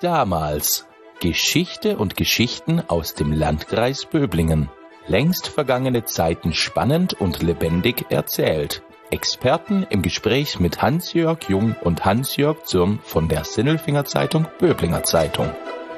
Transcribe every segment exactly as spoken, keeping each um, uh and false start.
damals. Geschichte und Geschichten aus dem Landkreis Böblingen. Längst vergangene Zeiten spannend und lebendig erzählt. Experten im Gespräch mit Hans-Jörg Jung und Hans-Jörg Zürn von der Sinnelfinger Zeitung Böblinger Zeitung.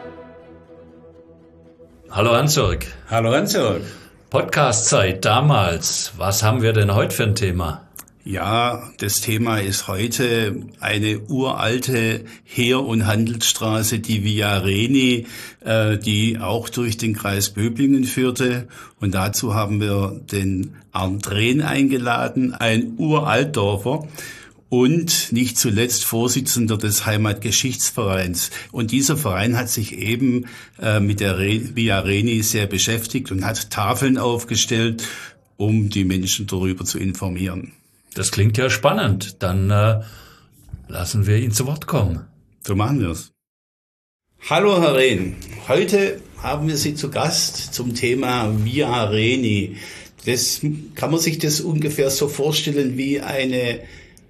Hallo Hans-Jörg. Hallo Hans-Jörg. Podcast-Zeit damals. Was haben wir denn heute für ein Thema? Ja, das Thema ist heute eine uralte Heer- und Handelsstraße, die Via Reni, äh, die auch durch den Kreis Böblingen führte. Und dazu haben wir den Arndt Rehn eingeladen, ein Uraltdorfer und nicht zuletzt Vorsitzender des Heimatgeschichtsvereins. Und dieser Verein hat sich eben äh, mit der Re- Via Reni sehr beschäftigt und hat Tafeln aufgestellt, um die Menschen darüber zu informieren. Das klingt ja spannend. Dann äh, lassen wir ihn zu Wort kommen. So machen wir es. Hallo Herr Rehn, heute haben wir Sie zu Gast zum Thema Via Reni. Das, kann man sich das ungefähr so vorstellen wie eine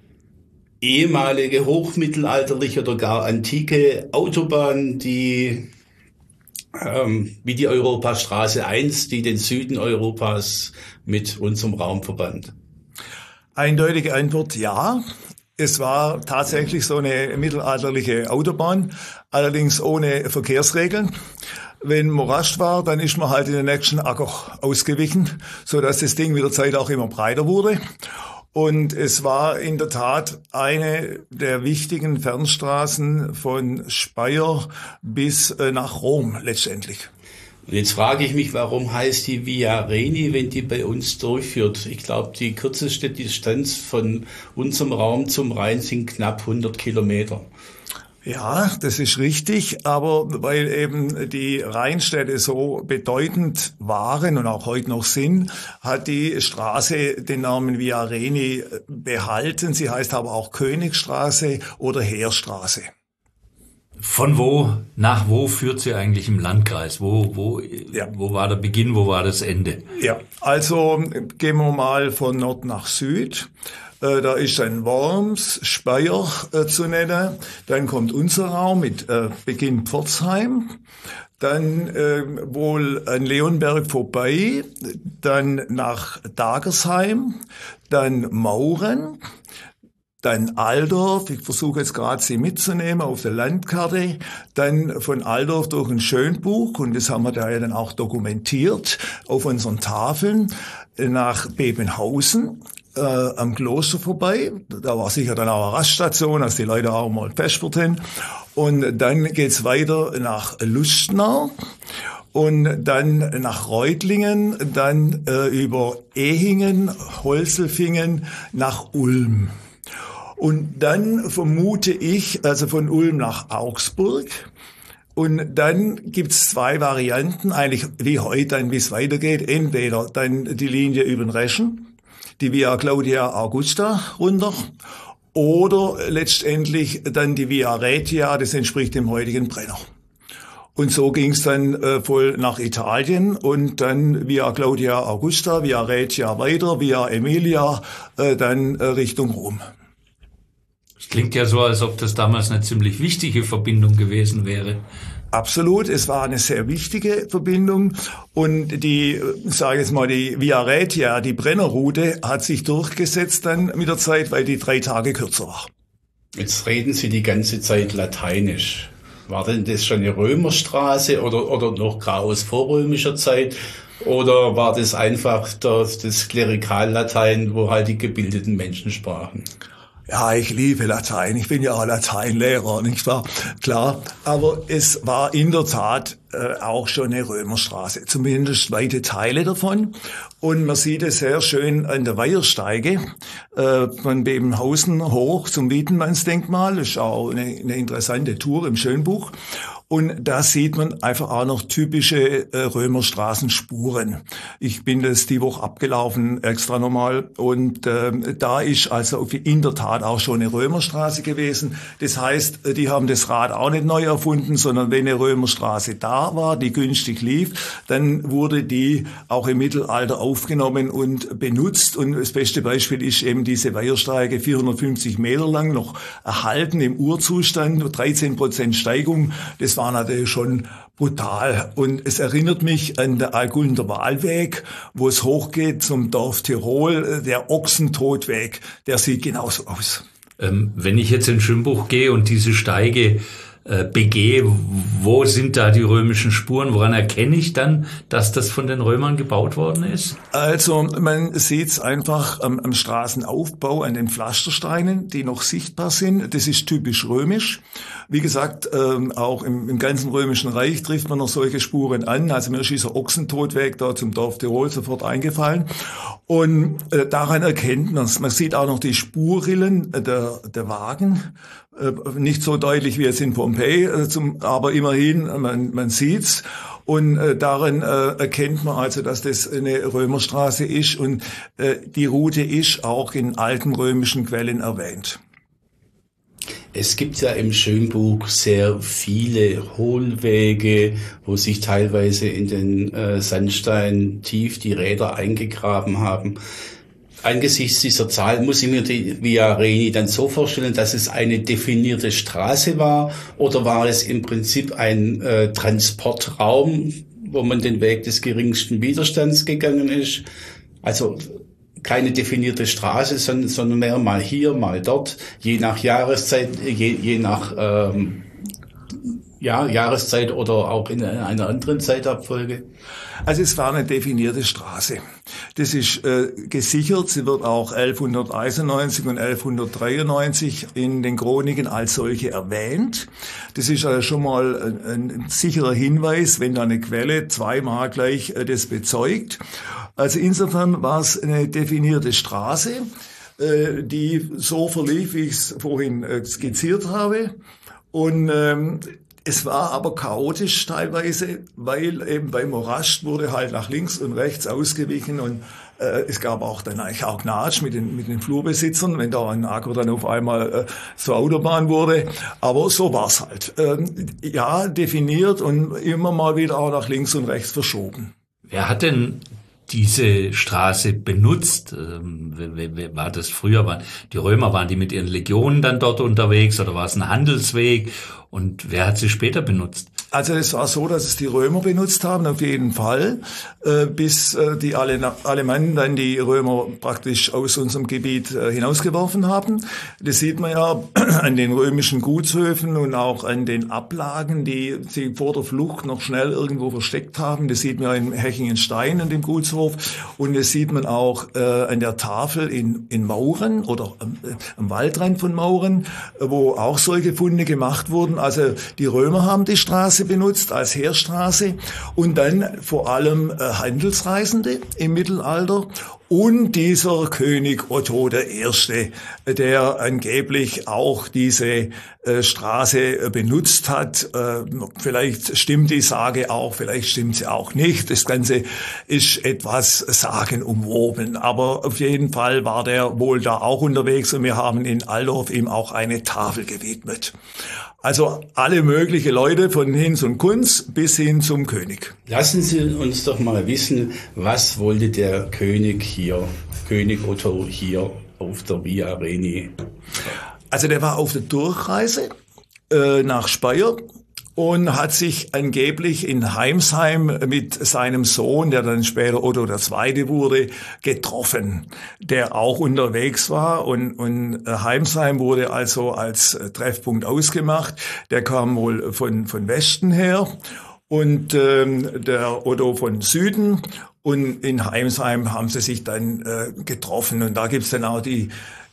ehemalige hochmittelalterliche oder gar antike Autobahn, die ähm, wie die Europastraße eins, die den Süden Europas mit unserem Raum verband? Eindeutige Antwort ja. Es war tatsächlich so eine mittelalterliche Autobahn, allerdings ohne Verkehrsregeln. Wenn Morast war, dann ist man halt in den nächsten Acker ausgewichen, so dass das Ding mit der Zeit auch immer breiter wurde. Und es war in der Tat eine der wichtigen Fernstraßen von Speyer bis nach Rom letztendlich. Und jetzt frage ich mich, warum heißt die Via Reni, wenn die bei uns durchführt? Ich glaube, die kürzeste Distanz von unserem Raum zum Rhein sind knapp hundert Kilometer. Ja, das ist richtig, aber weil eben die Rheinstädte so bedeutend waren und auch heute noch sind, hat die Straße den Namen Via Reni behalten. Sie heißt aber auch Königstraße oder Heerstraße. Von wo nach wo führt sie eigentlich im Landkreis? Wo, wo, ja. wo war der Beginn, wo war das Ende? Ja, also gehen wir mal von Nord nach Süd. Äh, da ist ein Worms, Speyer äh, zu nennen. Dann kommt unser Raum mit äh, Beginn Pforzheim. Dann äh, wohl an Leonberg vorbei. Dann nach Dagersheim. Dann Mauren. Dann Altdorf, ich versuche jetzt gerade Sie mitzunehmen auf der Landkarte, dann von Altdorf durch ein Schönbuch, und das haben wir da ja dann auch dokumentiert auf unseren Tafeln, nach Bebenhausen, äh, am Kloster vorbei. Da war sicher dann auch eine Raststation, dass die Leute auch mal festwort haben. Und dann geht's weiter nach Lustenau. Und dann nach Reutlingen, dann äh, über Ehingen, Holzelfingen nach Ulm. Und dann vermute ich, also von Ulm nach Augsburg. Und dann gibt's zwei Varianten, eigentlich wie heute, dann wie es weitergeht. Entweder dann die Linie über den Reschen, die Via Claudia Augusta runter, oder letztendlich dann die Via Raetia, das entspricht dem heutigen Brenner. Und so ging's dann äh, voll nach Italien und dann Via Claudia Augusta, Via Raetia weiter, Via Emilia, äh, dann äh, Richtung Rom. Klingt ja so, als ob das damals eine ziemlich wichtige Verbindung gewesen wäre. Absolut, es war eine sehr wichtige Verbindung und die, sage ich jetzt mal, die Via Raetia, die Brennerroute, hat sich durchgesetzt dann mit der Zeit, weil die drei Tage kürzer war. Jetzt reden Sie die ganze Zeit Lateinisch. War denn das schon eine Römerstraße oder, oder noch gar aus vorrömischer Zeit? Oder war das einfach das, das Klerikallatein, wo halt die gebildeten Menschen sprachen? Ja, ich liebe Latein. Ich bin ja auch Lateinlehrer, nicht wahr? Klar. Aber es war in der Tat äh, auch schon eine Römerstraße. Zumindest weite Teile davon. Und man sieht es sehr schön an der Weihersteige äh, von Bebenhausen hoch zum Wiedenmannsdenkmal. Das ist auch eine, eine interessante Tour im Schönbuch. Und da sieht man einfach auch noch typische äh, Römerstraßenspuren. Ich bin das die Woche abgelaufen, extra nochmal. Und äh, da ist also in der Tat auch schon eine Römerstraße gewesen. Das heißt, die haben das Rad auch nicht neu erfunden, sondern wenn eine Römerstraße da war, die günstig lief, dann wurde die auch im Mittelalter aufgenommen und benutzt. Und das beste Beispiel ist eben diese Weihersteige, vierhundertfünfzig Meter lang, noch erhalten im Urzustand, dreizehn Prozent Steigung. Das war natürlich schon brutal. Und es erinnert mich an der Algunder Wahlweg, wo es hochgeht zum Dorf Tirol, der Ochsentotweg, der sieht genauso aus. Ähm, wenn ich jetzt in Schönbuch gehe und diese Steige äh, begehe, wo sind da die römischen Spuren? Woran erkenne ich dann, dass das von den Römern gebaut worden ist? Also man sieht es einfach am, am Straßenaufbau, an den Pflastersteinen, die noch sichtbar sind. Das ist typisch römisch. Wie gesagt, ähm, auch im, im ganzen Römischen Reich trifft man noch solche Spuren an. Also mir ist dieser Ochsentotweg da zum Dorf Tirol sofort eingefallen. Und äh, daran erkennt man es. Man sieht auch noch die Spurrillen der, der Wagen. Äh, nicht so deutlich wie jetzt in Pompeji, äh, zum, aber immerhin, man, man sieht's. Und äh, darin äh, erkennt man also, dass das eine Römerstraße ist. Und äh, die Route ist auch in alten römischen Quellen erwähnt. Es gibt ja im Schönbuch sehr viele Hohlwege, wo sich teilweise in den äh, Sandstein tief die Räder eingegraben haben. Angesichts dieser Zahl muss ich mir die Via Reni dann so vorstellen, dass es eine definierte Straße war, oder war es im Prinzip ein äh, Transportraum, wo man den Weg des geringsten Widerstands gegangen ist? Also keine definierte Straße, sondern, sondern mehr mal hier, mal dort, je nach Jahreszeit, je, je nach ähm, ja, Jahreszeit oder auch in einer anderen Zeitabfolge. Also es war eine definierte Straße. Das ist äh, gesichert. Sie wird auch elfhunderteinundneunzig und elfhundertdreiundneunzig in den Chroniken als solche erwähnt. Das ist also schon mal ein, ein sicherer Hinweis, wenn da eine Quelle zweimal gleich äh, das bezeugt. Also insofern war es eine definierte Straße, äh, die so verlief, wie ich es vorhin äh, skizziert habe. Und ähm, es war aber chaotisch teilweise, weil eben beim Morast wurde halt nach links und rechts ausgewichen, und äh, es gab auch dann eigentlich auch Gnatsch mit den, mit den Flurbesitzern, wenn da ein Acker dann auf einmal äh, zur Autobahn wurde. Aber so war's halt. Ähm, ja, definiert und immer mal wieder auch nach links und rechts verschoben. Wer hat denn diese Straße benutzt? War das früher, waren die Römer, waren die mit ihren Legionen dann dort unterwegs, oder war es ein Handelsweg? Und wer hat sie später benutzt? Also es war so, dass es die Römer benutzt haben, auf jeden Fall, äh, bis äh, die Ale- Alemannen dann die Römer praktisch aus unserem Gebiet äh, hinausgeworfen haben. Das sieht man ja an den römischen Gutshöfen und auch an den Ablagen, die sie vor der Flucht noch schnell irgendwo versteckt haben. Das sieht man ja in Hechingenstein an dem Gutshof, und das sieht man auch äh, an der Tafel in, in Mauren oder äh, am Waldrand von Mauren, äh, wo auch solche Funde gemacht wurden. Also die Römer haben die Straße benutzt als Heerstraße, und dann vor allem äh, Handelsreisende im Mittelalter und dieser König Otto der Erste, der angeblich auch diese äh, Straße äh, benutzt hat. Äh, vielleicht stimmt die Sage auch, vielleicht stimmt sie auch nicht. Das Ganze ist etwas sagenumwoben, aber auf jeden Fall war der wohl da auch unterwegs, und wir haben in Altdorf ihm auch eine Tafel gewidmet. Also alle mögliche Leute von Hinz und Kunz bis hin zum König. Lassen Sie uns doch mal wissen, was wollte der König hier, König Otto hier auf der Via Reni? Also der war auf der Durchreise äh, nach Speyer und hat sich angeblich in Heimsheim mit seinem Sohn, der dann später Otto der Zweite wurde, getroffen, der auch unterwegs war. Und, und Heimsheim wurde also als Treffpunkt ausgemacht. Der kam wohl von, von Westen her und ähm, der Otto von Süden. Und in Heimsheim haben sie sich dann äh, getroffen. Und da gibt's dann auch die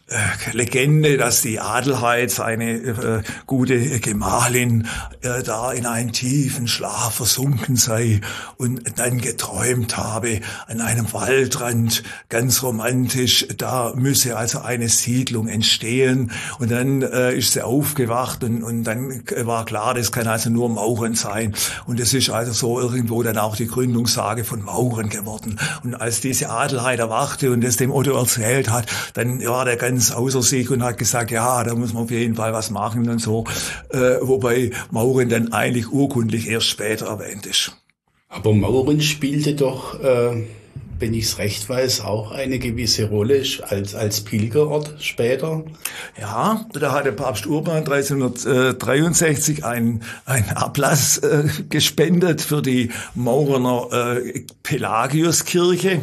äh, Legende, dass die Adelheid, seine äh, gute Gemahlin, äh, da in einen tiefen Schlaf versunken sei und dann geträumt habe an einem Waldrand, ganz romantisch, da müsse also eine Siedlung entstehen. Und dann äh, ist sie aufgewacht und, und dann war klar, das kann also nur Mauren sein. Und es ist also so irgendwo dann auch die Gründungssage von Mauren geworden. Und als diese Adelheid erwachte und es dem Otto erzählt hat, dann war der ganz außer sich und hat gesagt, ja, da muss man auf jeden Fall was machen und so. Äh, wobei Mauren dann eigentlich urkundlich erst später erwähnt ist. Aber Mauren spielte doch, äh, wenn ich es recht weiß, auch eine gewisse Rolle als, als Pilgerort später. Ja, da hatte Papst Urban dreizehnhundertdreiundsechzig einen, einen Ablass äh, gespendet für die Maurener äh, Pelagiuskirche.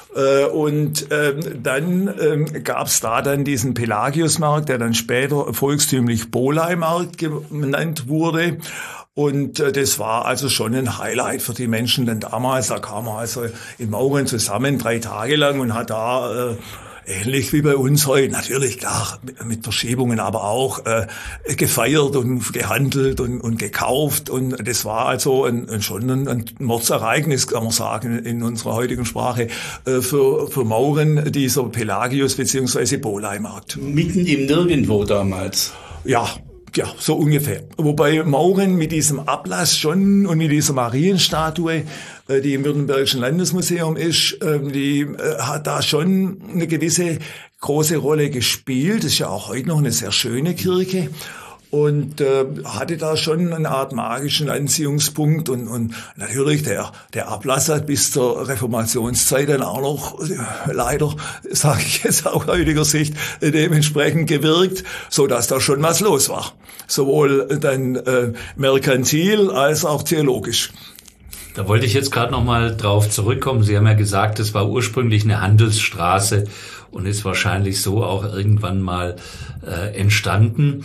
Und ähm, dann ähm, gab es da dann diesen Pelagiusmarkt, der dann später volkstümlich Boleimarkt genannt wurde. Und äh, das war also schon ein Highlight für die Menschen, denn damals, da kam man also in Mauren zusammen drei Tage lang und hat da... Äh, ähnlich wie bei uns heute, natürlich klar, mit Verschiebungen, aber auch äh, gefeiert und gehandelt und, und gekauft. Und das war also ein, ein, schon ein, ein Mordsereignis, kann man sagen, in unserer heutigen Sprache, äh, für, für Mauren, dieser Pelagius- bzw. Boleimarkt. Mitten im Nirgendwo damals. Ja. Ja, so ungefähr. Wobei Mauren mit diesem Ablass schon und mit dieser Marienstatue, die im Württembergischen Landesmuseum ist, die hat da schon eine gewisse große Rolle gespielt. Das ist ja auch heute noch eine sehr schöne Kirche. Und äh, hatte da schon eine Art magischen Anziehungspunkt und, und natürlich der der Ablass hat bis zur Reformationszeit dann auch noch, äh, leider, sage ich jetzt aus heutiger Sicht, äh, dementsprechend gewirkt, so dass da schon was los war. Sowohl dann äh, merkantil als auch theologisch. Da wollte ich jetzt gerade noch mal drauf zurückkommen. Sie haben ja gesagt, es war ursprünglich eine Handelsstraße und ist wahrscheinlich so auch irgendwann mal äh, entstanden.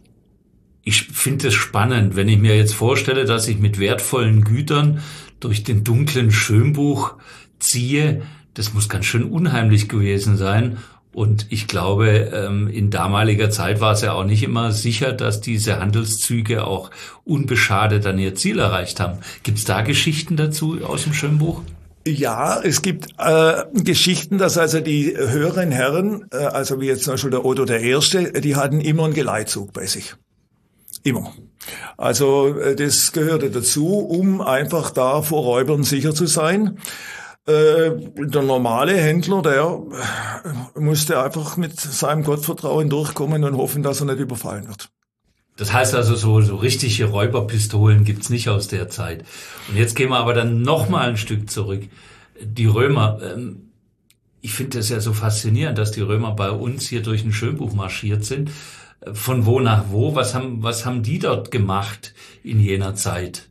Ich finde es spannend, wenn ich mir jetzt vorstelle, dass ich mit wertvollen Gütern durch den dunklen Schönbuch ziehe. Das muss ganz schön unheimlich gewesen sein. Und ich glaube, in damaliger Zeit war es ja auch nicht immer sicher, dass diese Handelszüge auch unbeschadet an ihr Ziel erreicht haben. Gibt es da Geschichten dazu aus dem Schönbuch? Ja, es gibt äh, Geschichten, dass also die höheren Herren, äh, also wie jetzt zum Beispiel der Otto der Erste, die hatten immer einen Geleitzug bei sich. Immer. Also das gehörte dazu, um einfach da vor Räubern sicher zu sein. Äh, der normale Händler, der musste einfach mit seinem Gottvertrauen durchkommen und hoffen, dass er nicht überfallen wird. Das heißt also, so, so richtige Räuberpistolen gibt's nicht aus der Zeit. Und jetzt gehen wir aber dann noch mal ein Stück zurück. Die Römer, ähm, ich finde das ja so faszinierend, dass die Römer bei uns hier durch ein Schönbuch marschiert sind. Von wo nach wo? Was haben, was haben die dort gemacht in jener Zeit?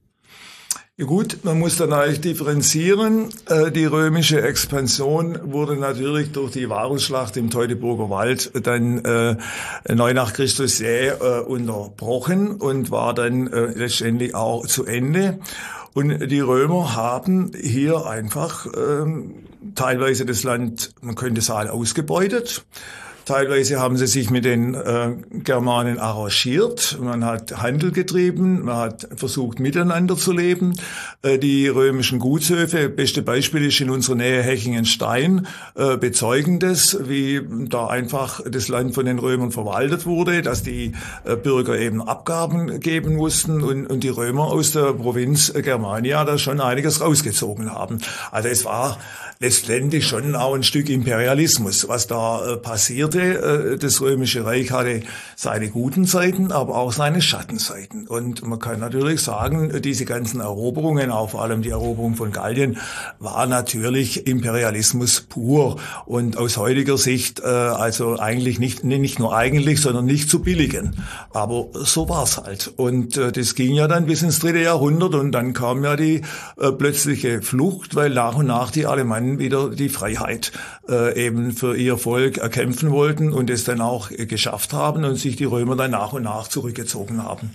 Ja gut, man muss dann eigentlich differenzieren. Die römische Expansion wurde natürlich durch die Varusschlacht im Teutoburger Wald dann äh, neu nach Christus jäh äh, unterbrochen und war dann äh, letztendlich auch zu Ende. Und die Römer haben hier einfach äh, teilweise das Land, man könnte sagen, ausgebeutet. Teilweise haben sie sich mit den äh, Germanen arrangiert. Man hat Handel getrieben, man hat versucht, miteinander zu leben. Äh, die römischen Gutshöfe, beste Beispiel ist in unserer Nähe Hechingenstein, äh, bezeugen das, wie da einfach das Land von den Römern verwaltet wurde, dass die äh, Bürger eben Abgaben geben mussten und, und die Römer aus der Provinz Germania da schon einiges rausgezogen haben. Also es war letztendlich schon auch ein Stück Imperialismus, was da äh, passierte. Äh, das Römische Reich hatte seine guten Seiten, aber auch seine Schattenseiten. Und man kann natürlich sagen, diese ganzen Eroberungen, auch vor allem die Eroberung von Gallien, war natürlich Imperialismus pur. Und aus heutiger Sicht, äh, also eigentlich nicht, nicht nur eigentlich, sondern nicht zu billigen. Aber so war's halt. Und äh, das ging ja dann bis ins dritte Jahrhundert und dann kam ja die äh, plötzliche Flucht, weil nach und nach die Alemannen wieder die Freiheit äh, eben für ihr Volk erkämpfen wollten und es dann auch äh, geschafft haben und sich die Römer dann nach und nach zurückgezogen haben.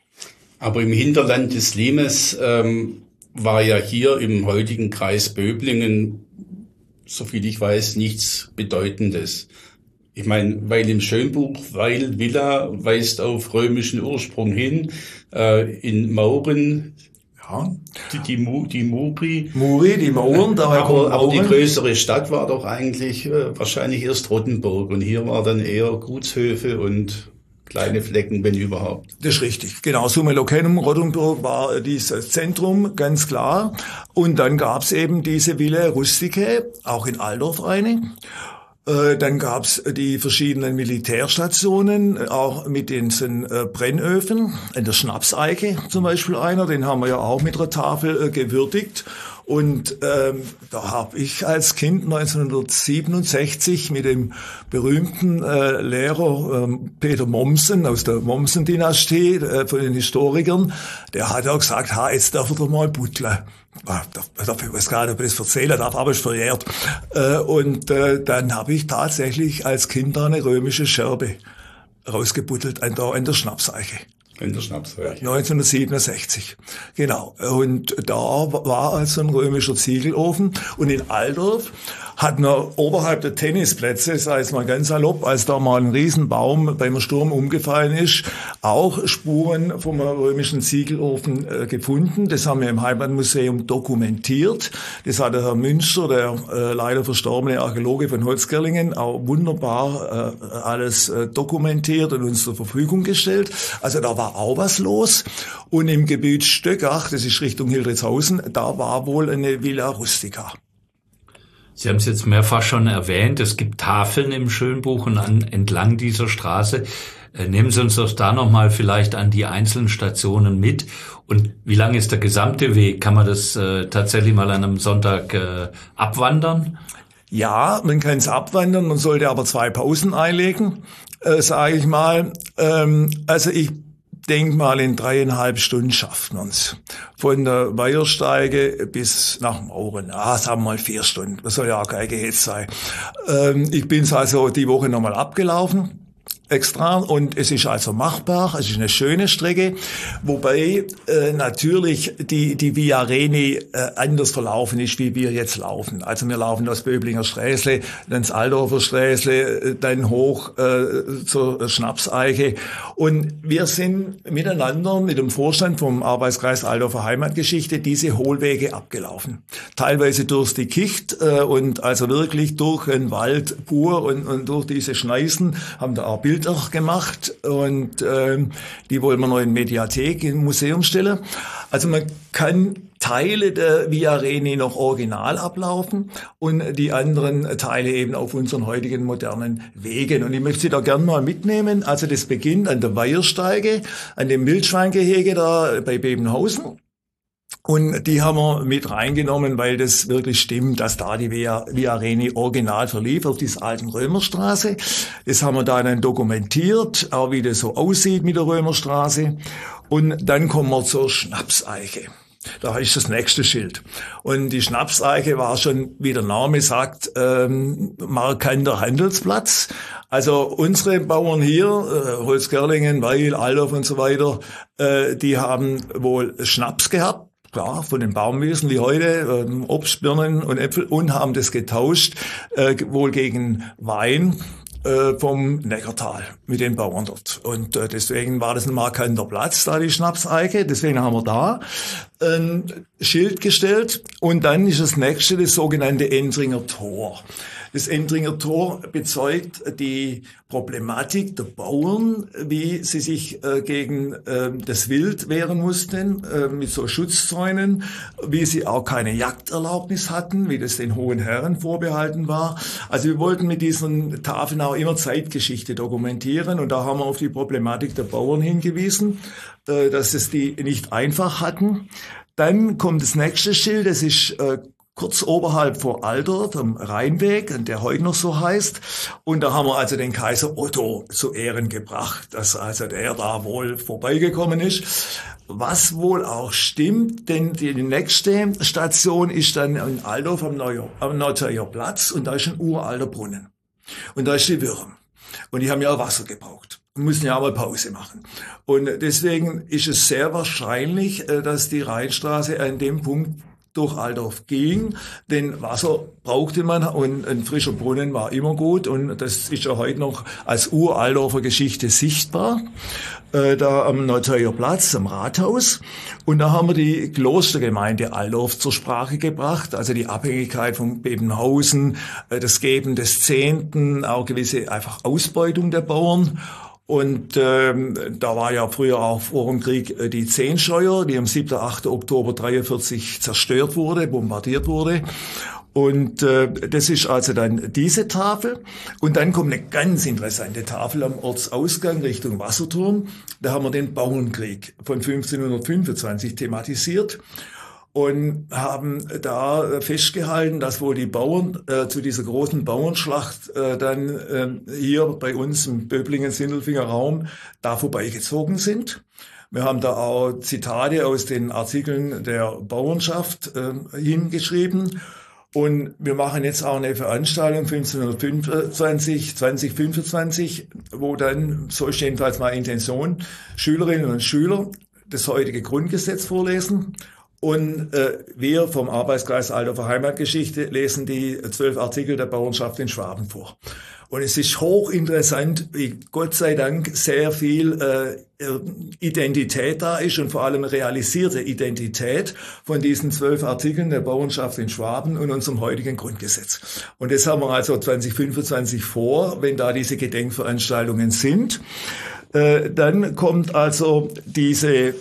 Aber im Hinterland des Limes ähm, war ja hier im heutigen Kreis Böblingen, soviel ich weiß, nichts Bedeutendes. Ich meine, weil im Schönbuch, weil Villa weist auf römischen Ursprung hin, äh, in Mauren, Ja. die, die, Mu, die Muri. Muri, die Mauern, daher kommen Aber, aber die Mauren. größere Stadt war doch eigentlich äh, wahrscheinlich erst Rottenburg und hier war dann eher Gutshöfe und kleine Flecken, wenn überhaupt. Das ist richtig, genau. Summa Locenum, Rottenburg war dieses Zentrum, ganz klar. Und dann gab's eben diese Villa Rusticae, auch in Altdorf eine. Dann gab's die verschiedenen Militärstationen, auch mit den Brennöfen, in der Schnapseiche zum Beispiel einer, den haben wir ja auch mit einer Tafel äh, gewürdigt. Und ähm, da habe ich als Kind neunzehnhundertsiebenundsechzig mit dem berühmten äh, Lehrer ähm, Peter Mommsen aus der Mommsen-Dynastie äh, von den Historikern, der hat auch gesagt, ha, jetzt darf er doch mal butteln. Ich weiß gar nicht, ob ich das erzählen darf, aber ist verjährt. Äh, und äh, dann habe ich tatsächlich als Kind da eine römische Scherbe rausgebuttelt an der, an der Schnapseiche. In der Schnapseiche. neunzehnhundertsiebenundsechzig, genau. Und da war also ein römischer Ziegelofen. Und in Altdorf hat man oberhalb der Tennisplätze, sei es mal ganz salopp, als da mal ein Riesenbaum beim Sturm umgefallen ist, auch Spuren vom römischen Ziegelofen äh, gefunden. Das haben wir im Heimatmuseum dokumentiert. Das hat der Herr Münster, der äh, leider verstorbene Archäologe von Holzgerlingen, auch wunderbar äh, alles äh, dokumentiert und uns zur Verfügung gestellt. Also da war auch was los. Und im Gebiet Stöckach, das ist Richtung Hildritzhausen, da war wohl eine Villa Rustica. Sie haben es jetzt mehrfach schon erwähnt, es gibt Tafeln im Schönbuch und an, entlang dieser Straße. Äh, nehmen Sie uns doch da nochmal vielleicht an die einzelnen Stationen mit. Und wie lang ist der gesamte Weg? Kann man das äh, tatsächlich mal an einem Sonntag äh, abwandern? Ja, man kann es abwandern, man sollte aber zwei Pausen einlegen, äh, sage ich mal. Ähm, also ich denk mal, in dreieinhalb Stunden schafft man's. Von der Weihersteige bis nach Mauren. Ah, sagen wir mal vier Stunden. Das soll ja auch kein Gehetz sein. Ähm, ich bin's also die Woche nochmal abgelaufen. Extra, und es ist also machbar, es ist eine schöne Strecke, wobei äh, natürlich die die Via Reni äh, anders verlaufen ist, wie wir jetzt laufen. Also wir laufen das Böblinger Sträßle, dann das Altdorfer Sträßle, dann hoch äh, zur Schnapseiche, und wir sind miteinander mit dem Vorstand vom Arbeitskreis Altdorfer Heimatgeschichte diese Hohlwege abgelaufen. Teilweise durch die Kicht äh, und also wirklich durch den Wald pur und, und durch diese Schneisen haben da auch Bilder gemacht, und ähm, die wollen wir noch in Mediathek, im Museum stellen. Also man kann Teile der Via Reni noch original ablaufen und die anderen Teile eben auf unseren heutigen modernen Wegen. Und ich möchte Sie da gerne mal mitnehmen. Also das beginnt an der Weihersteige, an dem Wildschweingehege da bei Bebenhausen. Und die haben wir mit reingenommen, weil das wirklich stimmt, dass da die Via, Via Reni original verlief auf dieser alten Römerstraße. Das haben wir da dann dokumentiert, auch wie das so aussieht mit der Römerstraße. Und dann kommen wir zur Schnapseiche. Da ist das nächste Schild. Und die Schnapseiche war schon, wie der Name sagt, ähm, markanter Handelsplatz. Also unsere Bauern hier, äh, Holzgerlingen, Weil, Altdorf und so weiter, äh, die haben wohl Schnaps gehabt. Klar, von den Baumwiesen wie heute, äh, Obst, Birnen und Äpfel, und haben das getauscht, äh, wohl gegen Wein äh, vom Neckartal mit den Bauern dort. Und äh, deswegen war das ein markanter Platz, da die Schnapseiche. Deswegen haben wir da ein Schild gestellt. Und dann ist das nächste das sogenannte Endringer Tor. Das Endringer Tor bezeugt die Problematik der Bauern, wie sie sich äh, gegen äh, das Wild wehren mussten, äh, mit so Schutzzäunen, wie sie auch keine Jagderlaubnis hatten, wie das den hohen Herren vorbehalten war. Also wir wollten mit diesen Tafeln auch immer Zeitgeschichte dokumentieren, und da haben wir auf die Problematik der Bauern hingewiesen, äh, dass es die nicht einfach hatten. Dann kommt das nächste Schild, das ist äh, kurz oberhalb vor Altdorf am Rheinweg, der heute noch so heißt. Und da haben wir also den Kaiser Otto zu Ehren gebracht, dass also der da wohl vorbeigekommen ist. Was wohl auch stimmt, denn die nächste Station ist dann in Altdorf am, Neu- am Nordheuer Platz, und da ist ein uralter Brunnen. Und da ist die Würm. Und die haben ja auch Wasser gebraucht. Wir müssen ja auch mal Pause machen. Und deswegen ist es sehr wahrscheinlich, dass die Rheinstraße an dem Punkt durch Altdorf ging, denn Wasser brauchte man und ein frischer Brunnen war immer gut und das ist ja heute noch als Uraltdorfer Geschichte sichtbar, äh, da am Neuteuer Platz, am Rathaus. Und da haben wir die Klostergemeinde Altdorf zur Sprache gebracht, also die Abhängigkeit von Bebenhausen, äh, das Geben des Zehnten, auch gewisse einfach Ausbeutung der Bauern. Und ähm, da war ja früher auch vor dem Krieg äh, die Zehnscheuer, die am siebten achten Oktober dreiundvierzig zerstört wurde, bombardiert wurde. Und äh, das ist also dann diese Tafel. Und dann kommt eine ganz interessante Tafel am Ortsausgang Richtung Wasserturm. Da haben wir den Bauernkrieg von fünfzehnhundertfünfundzwanzig thematisiert. Und haben da festgehalten, dass wohl die Bauern äh, zu dieser großen Bauernschlacht äh, dann äh, hier bei uns im Böblingen-Sindelfinger Raum da vorbeigezogen sind. Wir haben da auch Zitate aus den Artikeln der Bauernschaft äh, hingeschrieben. Und wir machen jetzt auch eine Veranstaltung fünfzehnhundertfünfundzwanzig, zwanzig fünfundzwanzig, wo dann, so ist jedenfalls meine Intention, Schülerinnen und Schüler das heutige Grundgesetz vorlesen. Und äh, wir vom Arbeitskreis Altdorfer Heimatgeschichte lesen die zwölf Artikel der Bauernschaft in Schwaben vor. Und es ist hochinteressant, wie Gott sei Dank sehr viel äh, Identität da ist und vor allem realisierte Identität von diesen zwölf Artikeln der Bauernschaft in Schwaben und unserem heutigen Grundgesetz. Und das haben wir also zwanzig fünfundzwanzig vor, wenn da diese Gedenkveranstaltungen sind. Äh, dann kommt also diese äh,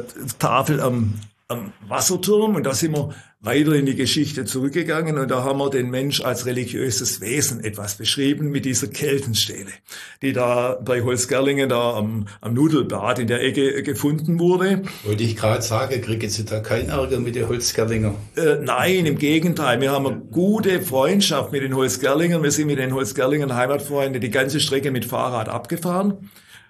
Tafel am am Wasserturm und da sind wir weiter in die Geschichte zurückgegangen und da haben wir den Mensch als religiöses Wesen etwas beschrieben mit dieser Keltenstele, die da bei Holzgerlingen da am, am Nudelbad in der Ecke gefunden wurde. Wollte ich gerade sagen, kriege jetzt da keinen Ärger mit den Holzgerlinger? Äh, nein, im Gegenteil, wir haben eine gute Freundschaft mit den Holzgerlingern. Wir sind mit den Holzgerlingern Heimatfreunde die ganze Strecke mit Fahrrad abgefahren.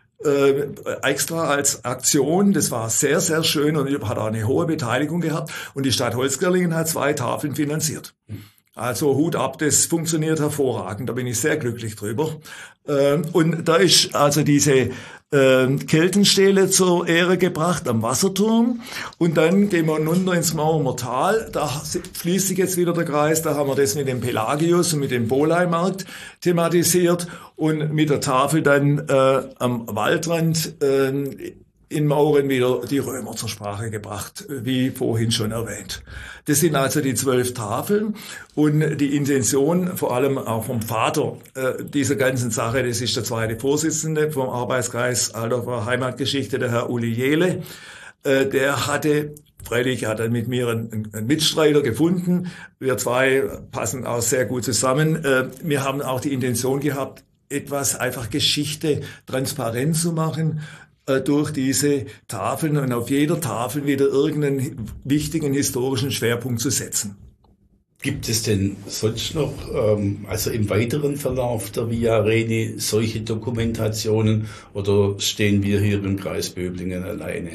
Äh, extra als Aktion. Das war sehr, sehr schön und hat auch eine hohe Beteiligung gehabt. Und die Stadt Holzgerlingen hat zwei Tafeln finanziert. Also Hut ab, das funktioniert hervorragend. Da bin ich sehr glücklich drüber. Äh, und da ist also diese äh, Keltenstele zur Ehre gebracht am Wasserturm. Und dann gehen wir runter ins Mauermer Tal. Da fließt sich jetzt wieder der Kreis. Da haben wir das mit dem Pelagius und mit dem Boleimarkt thematisiert. Und mit der Tafel dann äh, am Waldrand äh, in Mauren wieder die Römer zur Sprache gebracht, wie vorhin schon erwähnt. Das sind also die zwölf Tafeln und die Intention, vor allem auch vom Vater äh, dieser ganzen Sache, das ist der zweite Vorsitzende vom Arbeitskreis Altdorfer Heimatgeschichte, der Herr Uli Jehle, äh, der hatte, freilich hat er mit mir einen, einen Mitstreiter gefunden, wir zwei passen auch sehr gut zusammen. Äh, wir haben auch die Intention gehabt, etwas einfach Geschichte transparent zu machen, durch diese Tafeln und auf jeder Tafel wieder irgendeinen wichtigen historischen Schwerpunkt zu setzen. Gibt es denn sonst noch, ähm, also im weiteren Verlauf der Via Reni, solche Dokumentationen oder stehen wir hier im Kreis Böblingen alleine?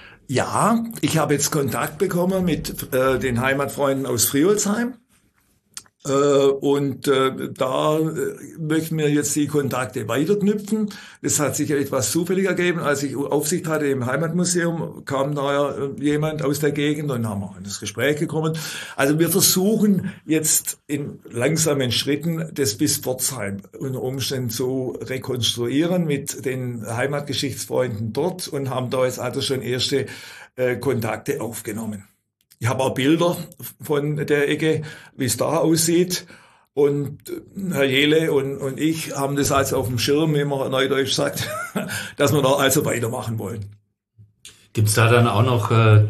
Ja, ich habe jetzt Kontakt bekommen mit äh, den Heimatfreunden aus Friolsheim. Äh, und äh, da äh, möchten wir jetzt die Kontakte weiterknüpfen. Das hat sich etwas zufällig ergeben. Als ich Aufsicht hatte im Heimatmuseum, kam da äh, jemand aus der Gegend und haben wir in das Gespräch gekommen. Also wir versuchen jetzt in langsamen Schritten das bis Pforzheim unter Umständen zu rekonstruieren mit den Heimatgeschichtsfreunden dort und haben da jetzt also schon erste äh, Kontakte aufgenommen. Ich habe auch Bilder von der Ecke, wie es da aussieht. Und Herr Jehle und, und ich haben das also auf dem Schirm, wie man neudeutsch sagt, dass wir da also weitermachen wollen. Gibt es da dann auch noch äh,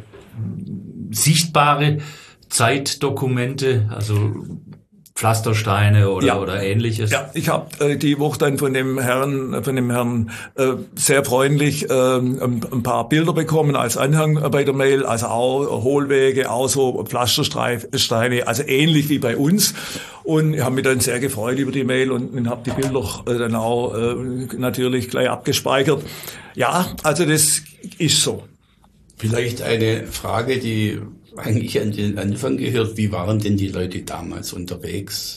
sichtbare Zeitdokumente, also Pflastersteine oder, ja. oder ähnliches? Ja, ich habe äh, die Woche dann von dem Herrn, von dem Herrn äh, sehr freundlich äh, ein, ein paar Bilder bekommen als Anhang bei der Mail, also auch Hohlwege, auch so Pflastersteine, also ähnlich wie bei uns. Und ich habe mich dann sehr gefreut über die Mail und, und habe die Bilder äh, dann auch äh, natürlich gleich abgespeichert. Ja, also das ist so. Vielleicht eine Frage, die eigentlich an den Anfang gehört. Wie waren denn die Leute damals unterwegs?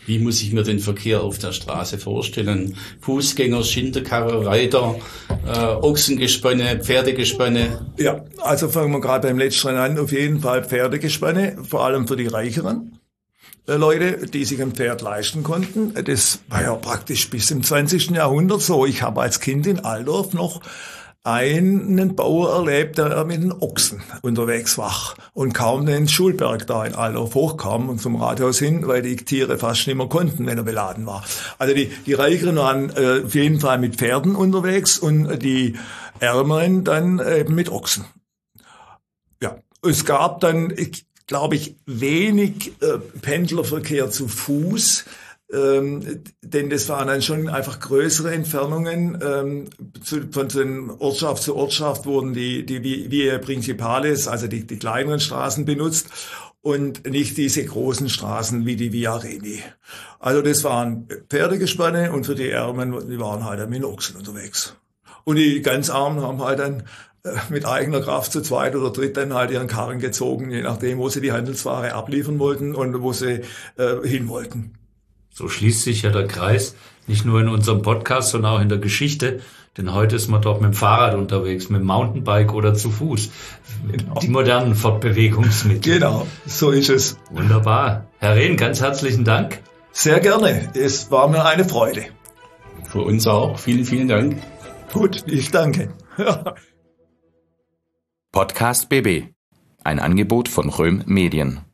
Wie muss ich mir den Verkehr auf der Straße vorstellen? Fußgänger, Schinderkarre, Reiter, äh, Ochsengespanne, Pferdegespanne? Ja, also fangen wir gerade beim Letzteren an. Auf jeden Fall Pferdegespanne, vor allem für die Reicheren äh, Leute, die sich ein Pferd leisten konnten. Das war ja praktisch bis im zwanzigsten Jahrhundert so. Ich habe als Kind in Altdorf noch einen Bauer erlebt, der mit einem Ochsen unterwegs war und kaum den Schulberg da in Altdorf hochkam und zum Rathaus hin, weil die Tiere fast nicht mehr konnten, wenn er beladen war. Also die, die Reicheren waren äh, auf jeden Fall mit Pferden unterwegs und die Ärmeren dann eben mit Ochsen. Ja, es gab dann, ich, glaube ich, wenig äh, Pendlerverkehr zu Fuß. Ähm, denn das waren dann schon einfach größere Entfernungen. Ähm, zu, von, von Ortschaft zu Ortschaft wurden die, die Via Principales, also die, die kleineren Straßen benutzt und nicht diese großen Straßen wie die Via Reni. Also das waren Pferdegespanne und für die Ärmen, die waren halt mit Ochsen unterwegs. Und die ganz Armen haben halt dann äh, mit eigener Kraft zu zweit oder dritt dann halt ihren Karren gezogen, je nachdem, wo sie die Handelsware abliefern wollten und wo sie äh, hin wollten. So schließt sich ja der Kreis, nicht nur in unserem Podcast, sondern auch in der Geschichte. Denn heute ist man dort mit dem Fahrrad unterwegs, mit dem Mountainbike oder zu Fuß. Genau. Die modernen Fortbewegungsmittel. Genau, so ist es. Wunderbar. Herr Rehn, ganz herzlichen Dank. Sehr gerne. Es war mir eine Freude. Für uns auch. Vielen, vielen Dank. Gut, ich danke. Podcast B B. Ein Angebot von Röhm Medien.